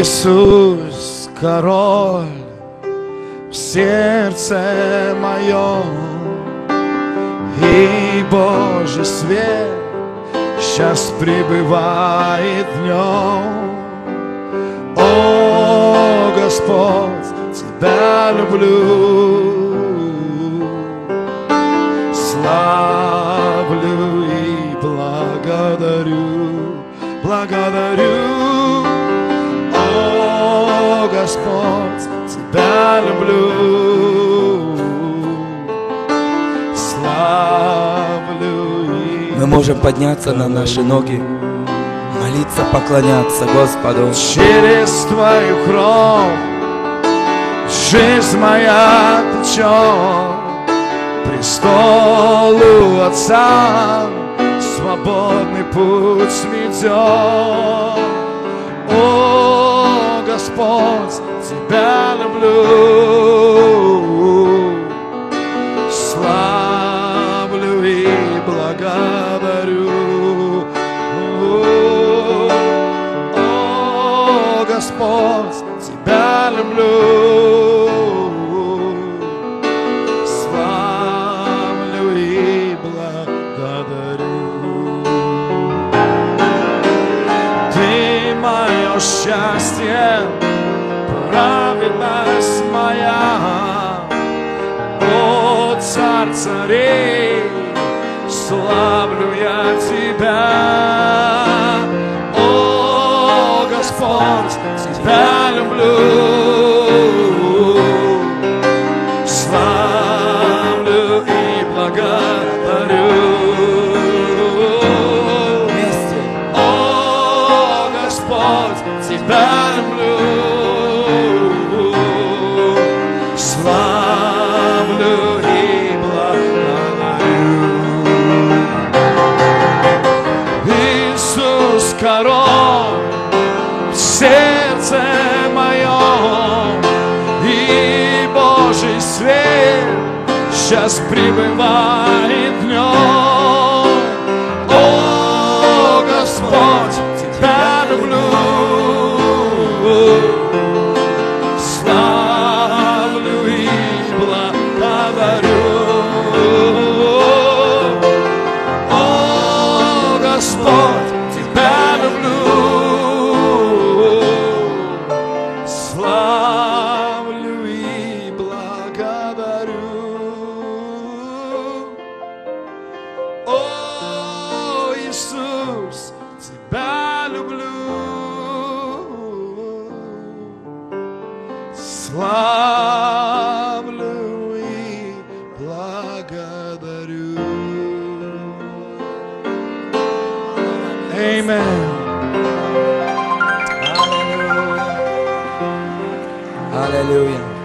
Иисус, король в сердце моем, и Божий свет сейчас пребывает в нем. О, Господь, Тебя люблю, славлю и благодарю, благодарю. О, Господь, Тебя люблю, славлю и Мы можем подняться на наши ноги, молиться, поклоняться Господу. Через Твою кровь жизнь моя течет, престолу Отца свободный путь сметет. О, Господь, Тебя люблю, славлю и благодарю. О, Господь, Тебя люблю, славлю и благодарю. Ты мое счастье, праведность моя, о, Царь царей, славлю я Тебя. О, Господь, Тебя люблю, славлю и благодарю. Вместе. О, Господь, Тебя люблю, славлю и благодарю. Иисус, король в сердце моем, и Божий свет сейчас пребывает в нем. О, Господь, Тебя люблю, славлю и благодарю. О, Господь, Тебя люблю, славлю и благодарю. О, Иисус, Тебя люблю, славлю и благодарю. Amen. Аллилуйя.